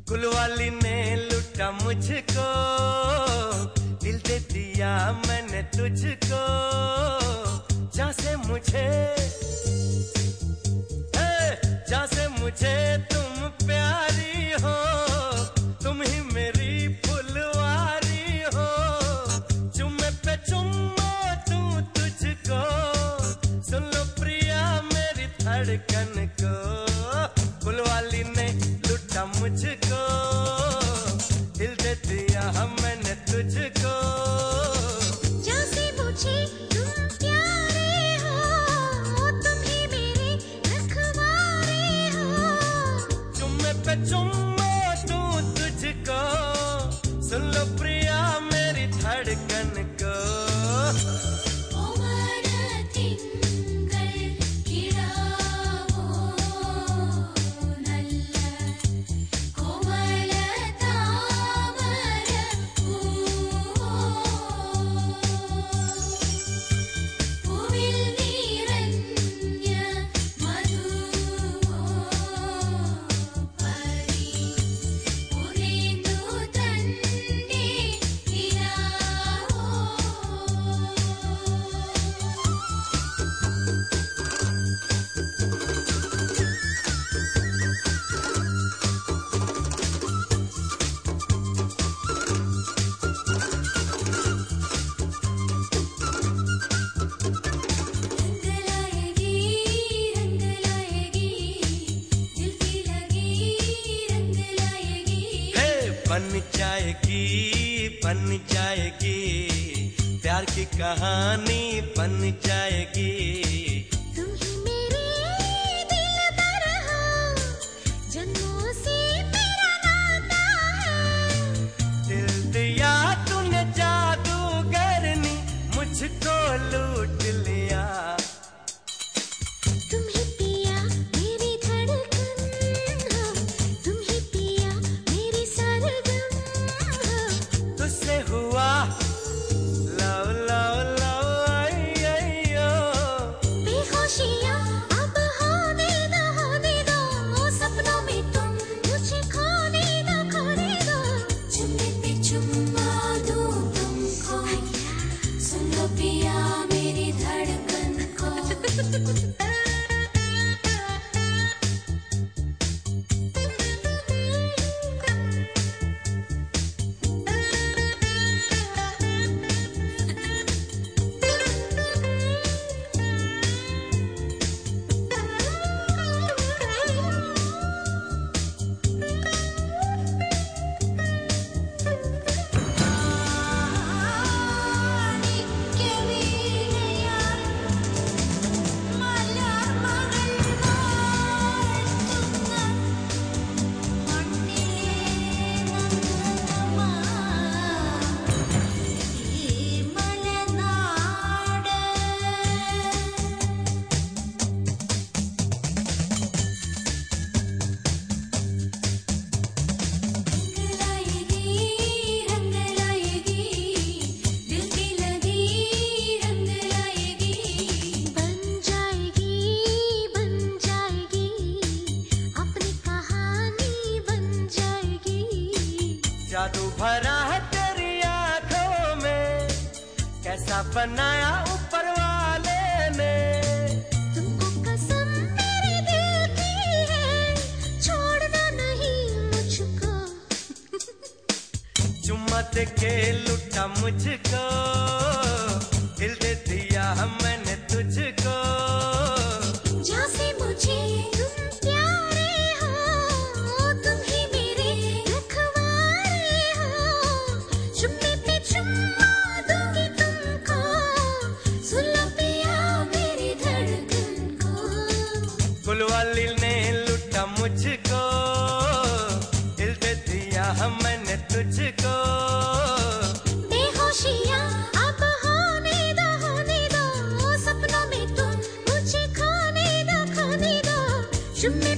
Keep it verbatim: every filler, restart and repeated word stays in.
गुलवाली ने लूटा मुझको, दिल दे दिया मैंने तुझको। जहाँ से मुझे जहाँ से मुझे तुम प्यारी हो, तुम ही मेरी फुलवारी हो। चुम्मे पे चुम्मा दूं तुझको, सुन लो प्रिया मेरी धड़कन को। गुलवाली ने लूटा मुझको, दिल दे दिया मैंने तुझको। जहाँ से मुझे तुम प्यारे हो, तुम ही मेरे रखवारे हो। चुम्मे पे चुम्मा दूं तुझको, सुन लो प्रिया मेरी धड़कन को। बन जाएगी बन जाएगी प्यार की कहानी बन जाएगी। तुम ही मेरे दिलदार हो, जन्मों से मेरा नाता है। दिल दिया तूने जादूगरनी, मुझको लूट लिया। तुम ही पिया मेरी धड़कन हो, तुम ही पिया मेरी सरगम हो। तुझसे हुआ लव लव लव आई आई ओ। बेहोशियाँ अब होने दो होने दो, सपनों में तुम मुझे खोने दो खोने दो। चुम्मे पे चुम्मा दूं तुमको, सुन लो पिया मेरी धड़कन को। जादू भरा है तेरी आंखों में, कैसा बनाया ऊपर वाले ने। तुमको कसम मेरे दिल की है, छोड़ना नहीं मुझको। चुम्मा दे के लूटा मुझको, दिल दे दिया मैंने तुझको। जहाँ से मुझे तुम प्यारे हो, तुम ही मेरे रखवारे हो। चुम्मे पे चुम्मा दूंगी तुमको, सुन लो पिया मेरी धड़कन को। गुलवाली ने लूटा मुझको, दिल दे दिया मैंने तुझको। बेहोशियाँ अब होने दो होने दो, सपनों में तुम मुझे खोने दो खोने दो। चुम्मे